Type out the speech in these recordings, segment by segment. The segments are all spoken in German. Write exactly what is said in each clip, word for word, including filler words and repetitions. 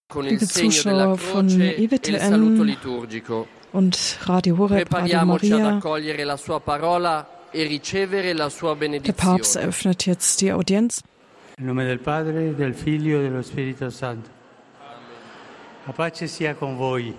Liebe Zuschauer von E W T N und Radio Horeb, Radio Maria, der Papst eröffnet jetzt die Audienz. Im Namen del Padre, del Figlio e dello Spirito Santo. La pace sia con voi.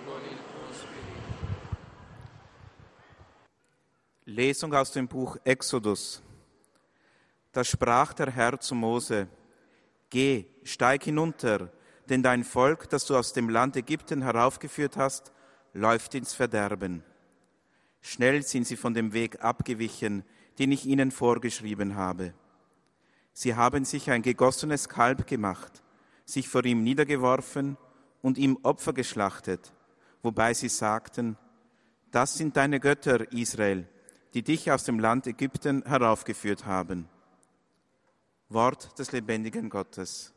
Lesung aus dem Buch Exodus. Da sprach der Herr zu Mose: Geh, steig hinunter, denn dein Volk, das du aus dem Land Ägypten heraufgeführt hast, läuft ins Verderben. Schnell sind sie von dem Weg abgewichen, den ich ihnen vorgeschrieben habe. Sie haben sich ein gegossenes Kalb gemacht, sich vor ihm niedergeworfen und ihm Opfer geschlachtet, wobei sie sagten: Das sind deine Götter, Israel, die dich aus dem Land Ägypten heraufgeführt haben. Wort des lebendigen Gottes.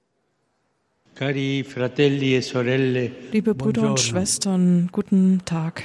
Cari fratelli e sorelle, Liebe Brüder und Schwestern, guten Tag.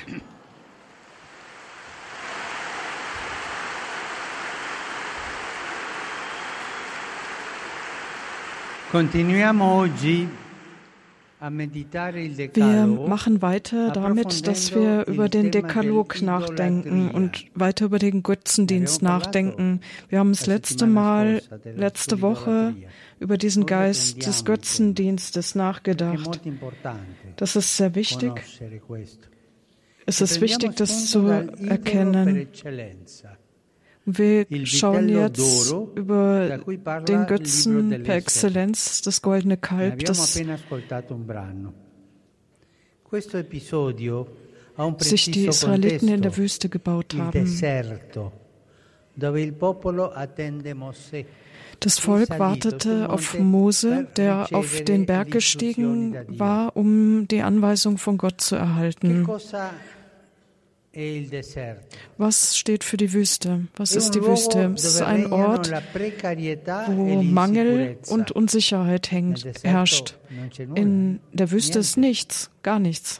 Continuiamo oggi a meditare il Wir Decalogo, machen weiter damit, dass wir über den Dekalog nachdenken und weiter über den Götzendienst nachdenken. Wir haben das letzte Mal, letzte Woche über diesen Geist des Götzendienstes nachgedacht. Das ist sehr wichtig. Es ist wichtig, das zu erkennen. Wir schauen jetzt über den Götzen per Exzellenz, das goldene Kalb, das sich die Israeliten in der Wüste gebaut haben. Das Volk wartete auf Mose, der auf den Berg gestiegen war, um die Anweisung von Gott zu erhalten. Was steht für die Wüste? Was ist die Wüste? Es ist ein Ort, wo Mangel und Unsicherheit hängt, herrscht. In der Wüste ist nichts, gar nichts.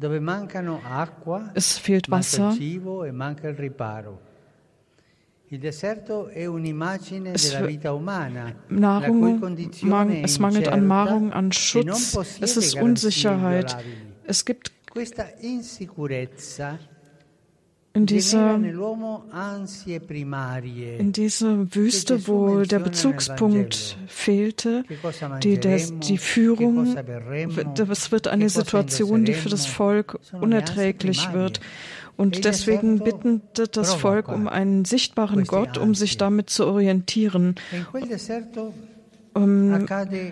Es fehlt Wasser. Es, Nahrung, mang, es mangelt an Nahrung, an Schutz. Es ist Unsicherheit. Es gibt In dieser, in dieser Wüste, wo der Bezugspunkt fehlte, die, der, die Führung, es wird eine Situation, die für das Volk unerträglich wird. Und deswegen bittet das Volk um einen sichtbaren Gott, um sich damit zu orientieren. Um,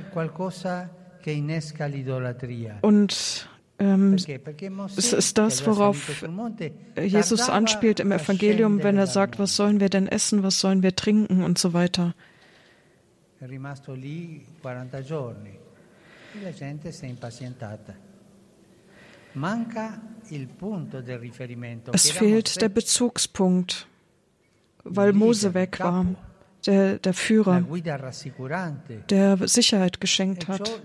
und Ähm, es ist das, worauf Jesus anspielt im Evangelium, wenn er sagt, was sollen wir denn essen, was sollen wir trinken und so weiter. Es fehlt der Bezugspunkt, weil Mose weg war, der, der Führer, der Sicherheit geschenkt hat.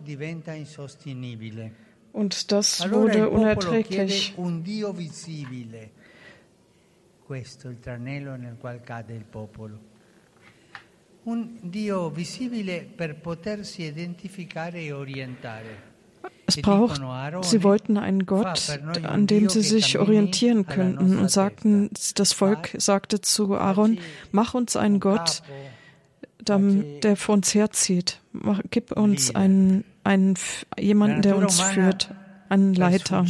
Und das wurde unerträglich. Un Dio visibile. Questo il tranello nel quale cade il popolo. Un Dio visibile per potersi identificare e orientare. Es braucht, sie wollten einen Gott, an dem sie sich orientieren könnten, und sagten, das Volk sagte zu Aaron: Mach uns einen Gott, der vor uns herzieht. Mach, gib uns einen Einen, jemanden, der uns führt, einen Leiter.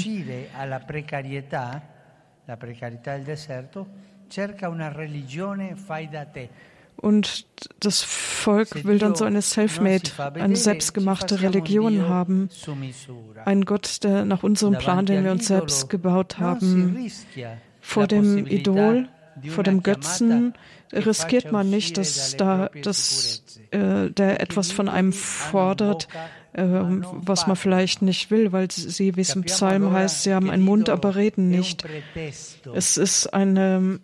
Und das Volk will dann so eine Selfmade, eine selbstgemachte Religion haben. Einen Gott, der nach unserem Plan, den wir uns selbst gebaut haben. Vor dem Idol, vor dem Götzen riskiert man nicht, dass da dass, äh, der etwas von einem fordert, äh, was man vielleicht nicht will, weil sie, wie es im Psalm heißt, sie haben einen Mund, aber reden nicht. Es ist eine,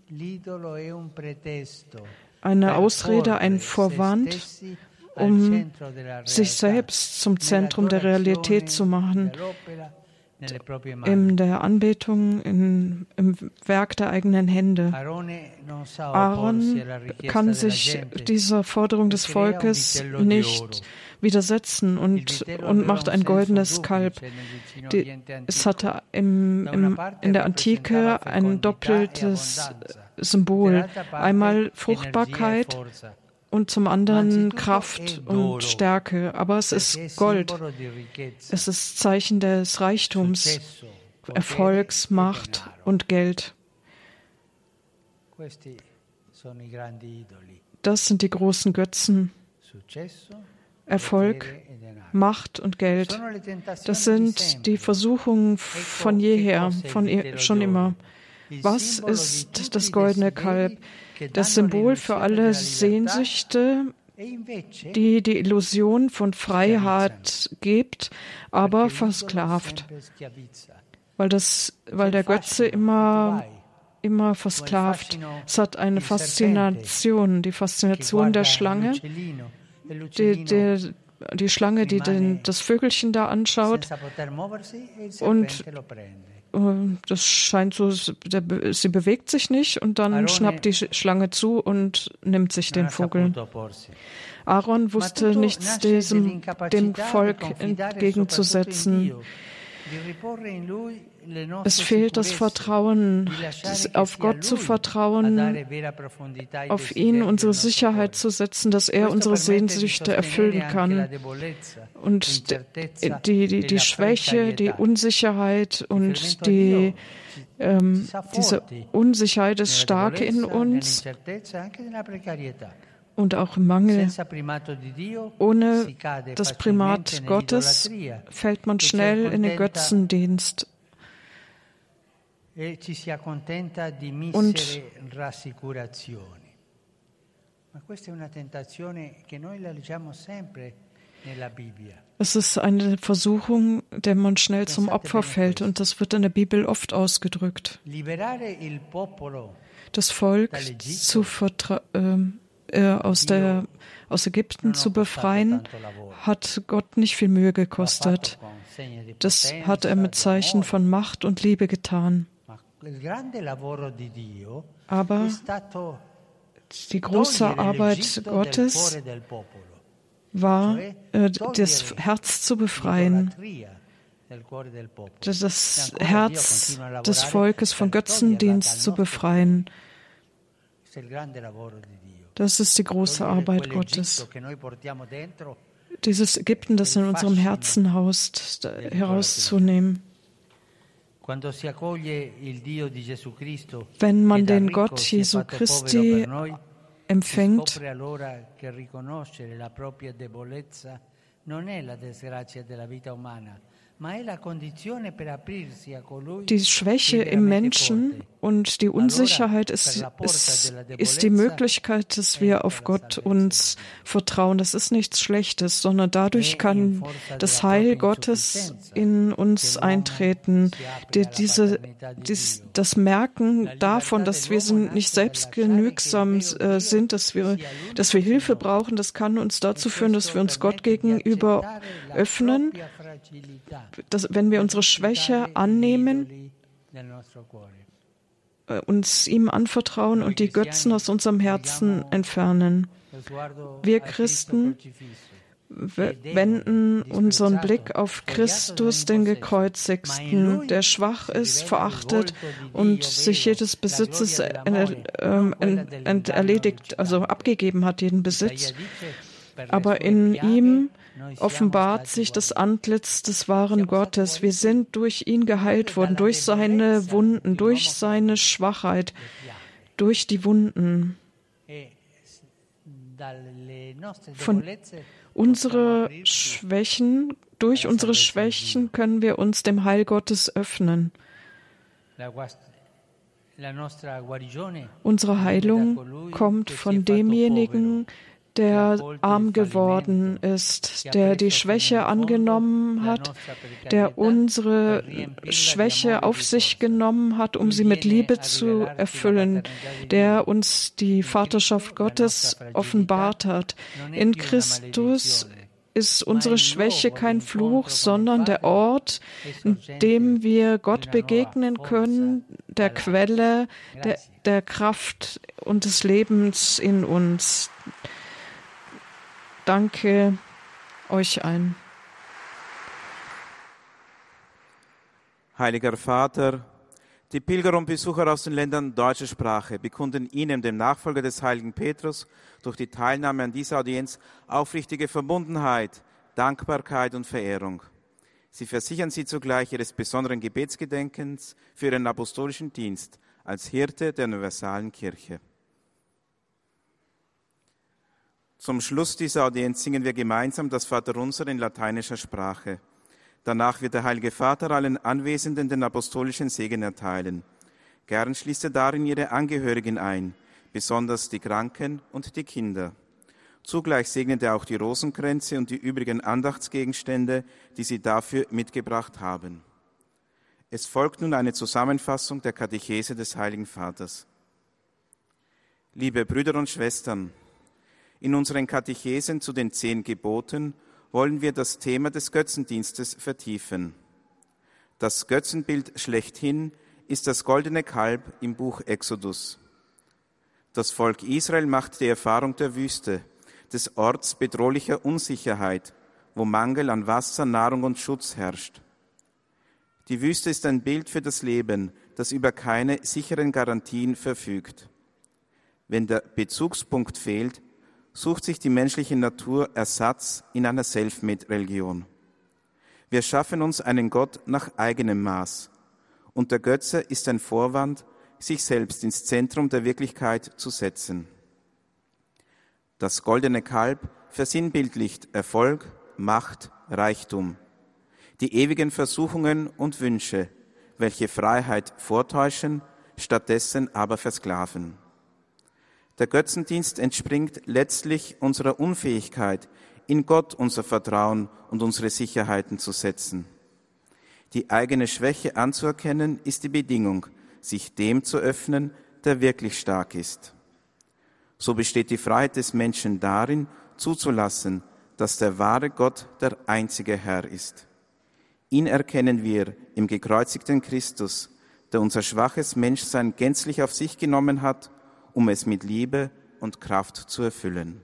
eine Ausrede, ein Vorwand, um sich selbst zum Zentrum der Realität zu machen. in der Anbetung, in, im Werk der eigenen Hände. Aaron kann sich dieser Forderung des Volkes nicht widersetzen und, und macht ein goldenes Kalb. Die, es hatte im, im, in der Antike ein doppeltes Symbol. Einmal Fruchtbarkeit und zum anderen Kraft und Stärke. Aber es ist Gold. Es ist Zeichen des Reichtums, Erfolgs, Macht und Geld. Das sind die großen Götzen. Erfolg, Macht und Geld. Das sind die Versuchungen von jeher, von schon immer. Was ist das goldene Kalb? Das Symbol für alle Sehnsüchte, die die Illusion von Freiheit gibt, aber versklavt. Weil, das, weil der Götze immer, immer versklavt. Es hat eine Faszination, die Faszination der Schlange. Die, die, die Schlange, die den, das Vögelchen da anschaut und äh, das scheint so, der, sie bewegt sich nicht und dann schnappt die Schlange zu und nimmt sich den Vogel. Aaron wusste nichts diesem, dem Volk entgegenzusetzen. Es fehlt das Vertrauen, auf Gott zu vertrauen, auf ihn unsere Sicherheit zu setzen, dass er unsere Sehnsüchte erfüllen kann. Und die, die, die Schwäche, die Unsicherheit und die, ähm, diese Unsicherheit ist stark in uns. Und auch im Mangel. Ohne das Primat Gottes fällt man schnell in den Götzendienst. Und es ist eine Versuchung, der man schnell zum Opfer fällt, und das wird in der Bibel oft ausgedrückt. Das Volk zu vertrauen, Aus, der, aus Ägypten zu befreien, hat Gott nicht viel Mühe gekostet. Das hat er mit Zeichen von Macht und Liebe getan. Aber die große Arbeit Gottes war, das Herz zu befreien, das Herz des Volkes von Götzendienst zu befreien. Das ist die große Arbeit Gottes. Dieses Ägypten, das in unserem Herzen haust, herauszunehmen. Wenn man den Gott Jesu Christi empfängt, die Schwäche im Menschen und die Unsicherheit ist, ist, ist die Möglichkeit, dass wir auf Gott uns vertrauen. Das ist nichts Schlechtes, sondern dadurch kann das Heil Gottes in uns eintreten. Die, diese, dies, das Merken davon, dass wir nicht selbstgenügsam äh, sind, dass wir, dass wir Hilfe brauchen, das kann uns dazu führen, dass wir uns Gott gegenüber öffnen. Dass, wenn wir unsere Schwäche annehmen, uns ihm anvertrauen und die Götzen aus unserem Herzen entfernen. Wir Christen wenden unseren Blick auf Christus, den Gekreuzigten, der schwach ist, verachtet und sich jedes Besitzes erledigt, also abgegeben hat, jeden Besitz. Aber in ihm offenbart sich das Antlitz des wahren Gottes. Wir sind durch ihn geheilt worden, durch seine Wunden, durch seine Schwachheit, durch die Wunden. Von unsere Schwächen, durch unsere Schwächen können wir uns dem Heil Gottes öffnen. Unsere Heilung kommt von demjenigen, der arm geworden ist, der die Schwäche angenommen hat, der unsere Schwäche auf sich genommen hat, um sie mit Liebe zu erfüllen, der uns die Vaterschaft Gottes offenbart hat. In Christus ist unsere Schwäche kein Fluch, sondern der Ort, in dem wir Gott begegnen können, der Quelle der, der Kraft und des Lebens in uns. Danke euch allen. Heiliger Vater, die Pilger und Besucher aus den Ländern deutscher Sprache bekunden Ihnen, dem Nachfolger des heiligen Petrus, durch die Teilnahme an dieser Audienz aufrichtige Verbundenheit, Dankbarkeit und Verehrung. Sie versichern Sie zugleich Ihres besonderen Gebetsgedenkens für Ihren apostolischen Dienst als Hirte der universalen Kirche. Zum Schluss dieser Audienz singen wir gemeinsam das Vaterunser in lateinischer Sprache. Danach wird der Heilige Vater allen Anwesenden den apostolischen Segen erteilen. Gern schließt er darin ihre Angehörigen ein, besonders die Kranken und die Kinder. Zugleich segnet er auch die Rosenkränze und die übrigen Andachtsgegenstände, die sie dafür mitgebracht haben. Es folgt nun eine Zusammenfassung der Katechese des Heiligen Vaters. Liebe Brüder und Schwestern, in unseren Katechesen zu den zehn Geboten wollen wir das Thema des Götzendienstes vertiefen. Das Götzenbild schlechthin ist das goldene Kalb im Buch Exodus. Das Volk Israel macht die Erfahrung der Wüste, des Orts bedrohlicher Unsicherheit, wo Mangel an Wasser, Nahrung und Schutz herrscht. Die Wüste ist ein Bild für das Leben, das über keine sicheren Garantien verfügt. Wenn der Bezugspunkt fehlt, sucht sich die menschliche Natur Ersatz in einer Selfmade-Religion. Wir schaffen uns einen Gott nach eigenem Maß. Und der Götze ist ein Vorwand, sich selbst ins Zentrum der Wirklichkeit zu setzen. Das goldene Kalb versinnbildlicht Erfolg, Macht, Reichtum, die ewigen Versuchungen und Wünsche, welche Freiheit vortäuschen, stattdessen aber versklaven. Der Götzendienst entspringt letztlich unserer Unfähigkeit, in Gott unser Vertrauen und unsere Sicherheiten zu setzen. Die eigene Schwäche anzuerkennen, ist die Bedingung, sich dem zu öffnen, der wirklich stark ist. So besteht die Freiheit des Menschen darin, zuzulassen, dass der wahre Gott der einzige Herr ist. Ihn erkennen wir im gekreuzigten Christus, der unser schwaches Menschsein gänzlich auf sich genommen hat, um es mit Liebe und Kraft zu erfüllen.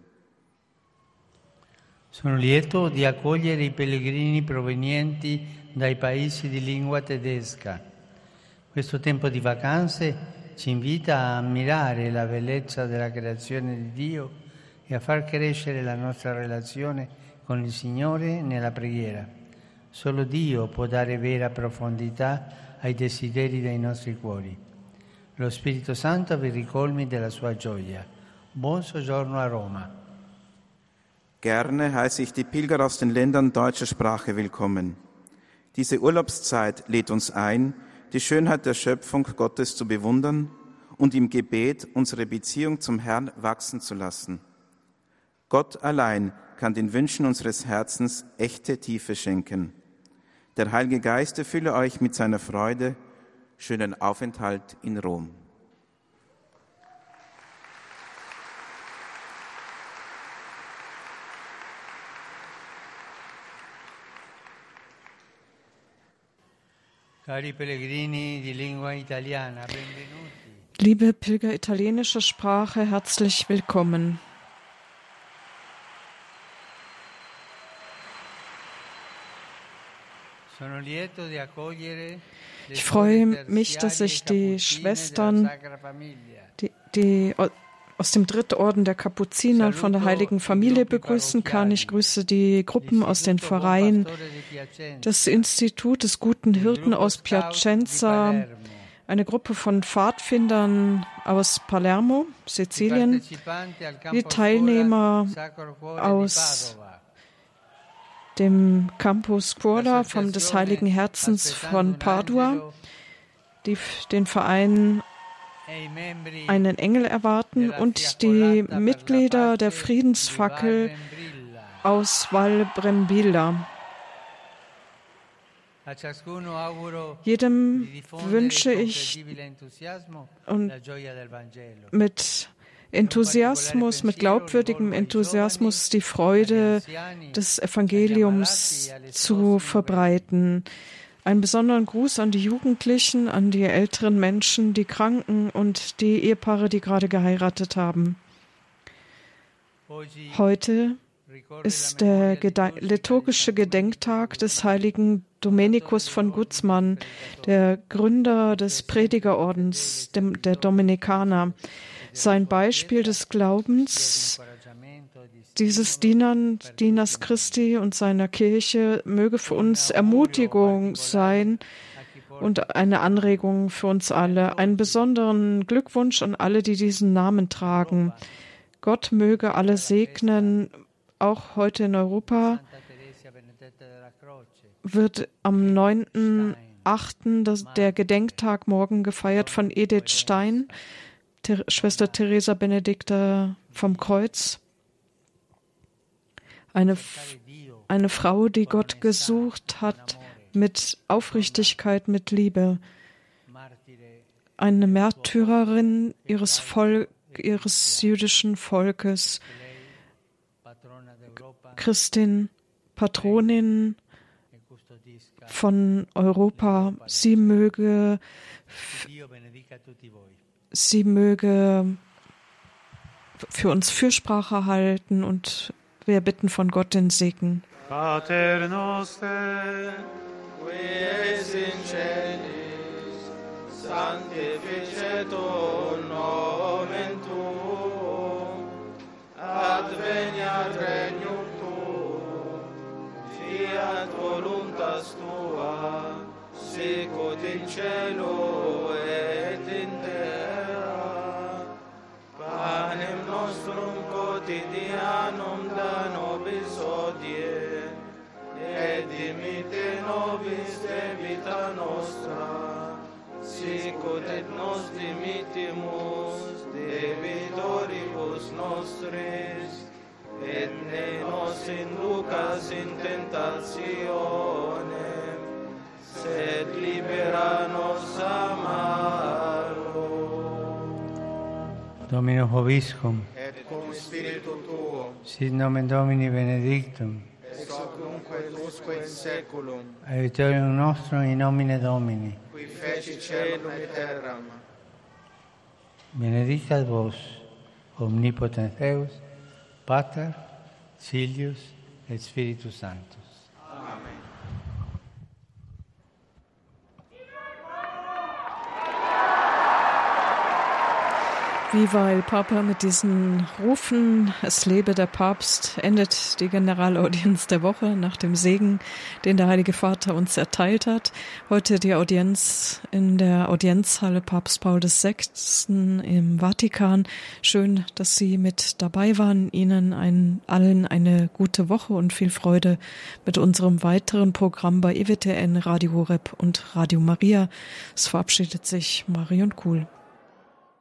Sono lieto di accogliere i pellegrini provenienti dai paesi di lingua tedesca. Questo tempo di vacanze ci invita a ammirare la bellezza della creazione di Dio e a far crescere la nostra relazione con il Signore nella preghiera. Solo Dio può dare vera profondità ai desideri dei nostri cuori. Lo Spirito Santo vi ricolmi della sua gioia. Buon soggiorno a Roma. Gerne heiße ich die Pilger aus den Ländern deutscher Sprache willkommen. Diese Urlaubszeit lädt uns ein, die Schönheit der Schöpfung Gottes zu bewundern und im Gebet unsere Beziehung zum Herrn wachsen zu lassen. Gott allein kann den Wünschen unseres Herzens echte Tiefe schenken. Der Heilige Geist erfülle euch mit seiner Freude. Schönen Aufenthalt in Rom. Cari pellegrini di lingua italiana, benvenuti. Liebe Pilger italienischer Sprache, herzlich willkommen. Ich freue mich, dass ich die Schwestern, die, die aus dem Drittorden der Kapuziner von der Heiligen Familie begrüßen kann. Ich grüße die Gruppen aus den Pfarreien, das Institut des Guten Hirten aus Piacenza, eine Gruppe von Pfadfindern aus Palermo, Sizilien, die Teilnehmer aus dem Campus Scuola vom des Heiligen Herzens von Padua, die den Verein einen Engel erwarten, und die Mitglieder der Friedensfackel aus Val Brembilla. Jedem wünsche ich und mit Enthusiasmus, mit glaubwürdigem Enthusiasmus die Freude des Evangeliums zu verbreiten. Einen besonderen Gruß an die Jugendlichen, an die älteren Menschen, die Kranken und die Ehepaare, die gerade geheiratet haben. Heute ist der Gede- liturgische Gedenktag des heiligen Dominikus von Guzman, der Gründer des Predigerordens dem, der Dominikaner. Sein Beispiel des Glaubens dieses Dienern, Dieners Christi und seiner Kirche möge für uns Ermutigung sein und eine Anregung für uns alle. Einen besonderen Glückwunsch an alle, die diesen Namen tragen. Gott möge alle segnen. Auch heute in Europa wird am neunten achten der Gedenktag morgen gefeiert von Edith Stein, Ter- Schwester Teresa Benedicta vom Kreuz. Eine, eine Frau, die Gott gesucht hat mit Aufrichtigkeit, mit Liebe. Eine Märtyrerin ihres, Volk, ihres jüdischen Volkes. Christin, Patronin von Europa. Sie möge, sie möge für uns Fürsprache halten und wir bitten von Gott den Segen. Pater noster, qui es in celis, sanctificetur nomen tuum, adveniat regnum tuum, fiat voluntas tua, sicut in cielo et in terra. Panem nostrum quotidianum da nobis hodie, et dimitte nobis debita nostra, sicut et nos dimittimus debitoribus nostris, et ne nos inducas in tentationem, sed libera nos a malo. Domino Hoviscum, Et cum spiritu tuo, sit nomen Domini benedictum, ex hoc nunc et usque in saeculum, aiuterium nostrum in nomine Domini. qui feci caelum et terram. Benedicat vos, omnipotens Deus, Pater, Filius et Spiritus Sanctus. Viva el Papa, mit diesen Rufen, es lebe der Papst, endet die Generalaudienz der Woche nach dem Segen, den der Heilige Vater uns erteilt hat. Heute die Audienz in der Audienzhalle Papst Paul der Sechste im Vatikan. Schön, dass Sie mit dabei waren. Ihnen ein, allen eine gute Woche und viel Freude mit unserem weiteren Programm bei E W T N, Radio Horeb und Radio Maria. Es verabschiedet sich Marion Kuhl.